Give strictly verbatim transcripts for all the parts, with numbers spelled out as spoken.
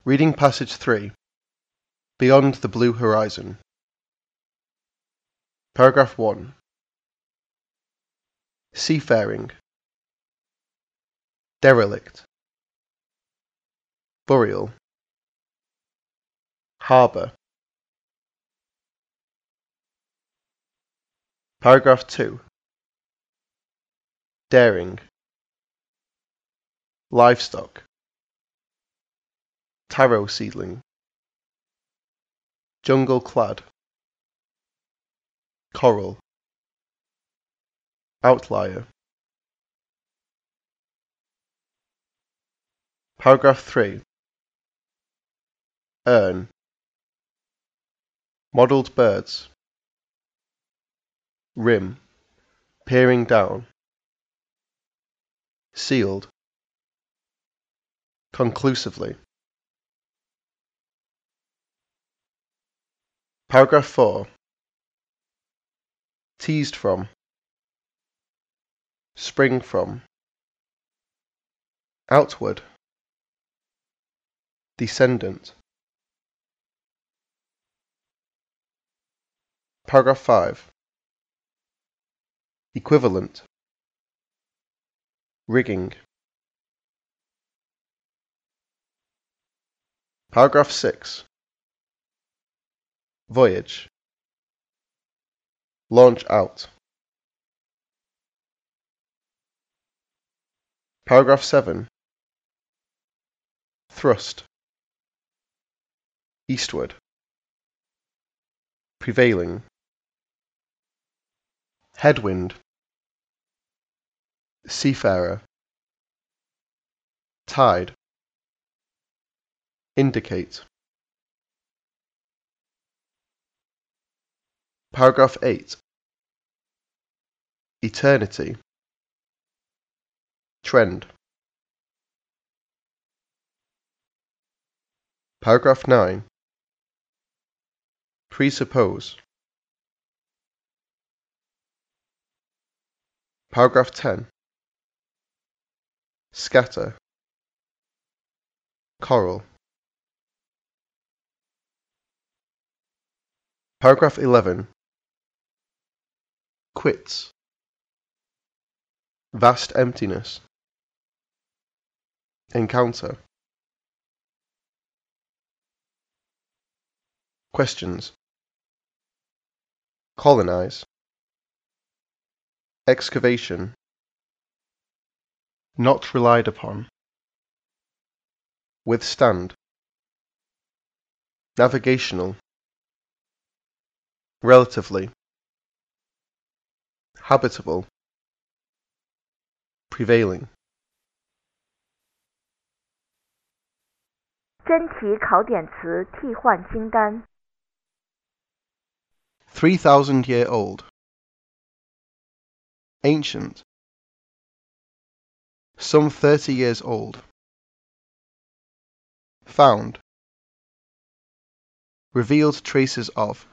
Reading Passage three. Beyond the Blue Horizon. Paragraph one. Seafaring. Derelict. Burial. Harbour. Paragraph two. Daring. Livestock. Taro seedling. Jungle clad. Coral. Outlier. Paragraph three. Urn. Modelled birds. Rim. Peering down. Sealed. Conclusively. Paragraph four. Teased from. Spring from. Outward. Descendant. Paragraph five. Equivalent. Rigging. Paragraph six. Voyage. Launch out. Paragraph seven. Thrust. Eastward. Prevailing. Headwind. Seafarer. Tide. Indicate. Paragraph eight. Eternity. Trend. Paragraph nine. Presuppose. Paragraph ten. Scatter. Coral. Paragraph eleven. Quits. Vast emptiness. Encounter. Questions. Colonize. Excavation. Not relied upon. Withstand. Navigational. Relatively. Habitable. Prevailing. 真题考点词替换清单 Three thousand year old. Ancient. Some thirty years old. Found. Revealed traces of.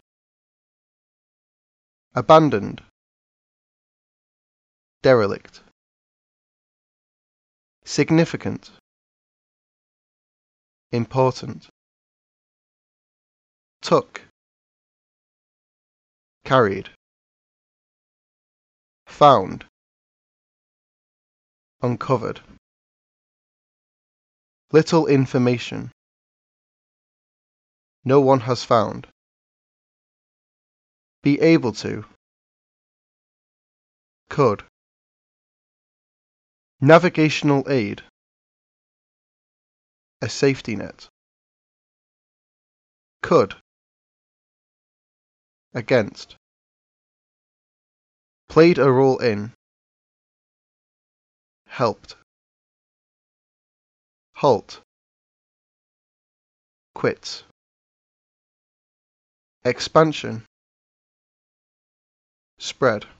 Abandoned. Derelict. Significant. Important. Took. Carried. Found. Uncovered. Little information. No one has found. Be able to. Could. Navigational aid. A safety net. Could. Against. Played a role in. Helped. Halt. Quits. Expansion. Spread.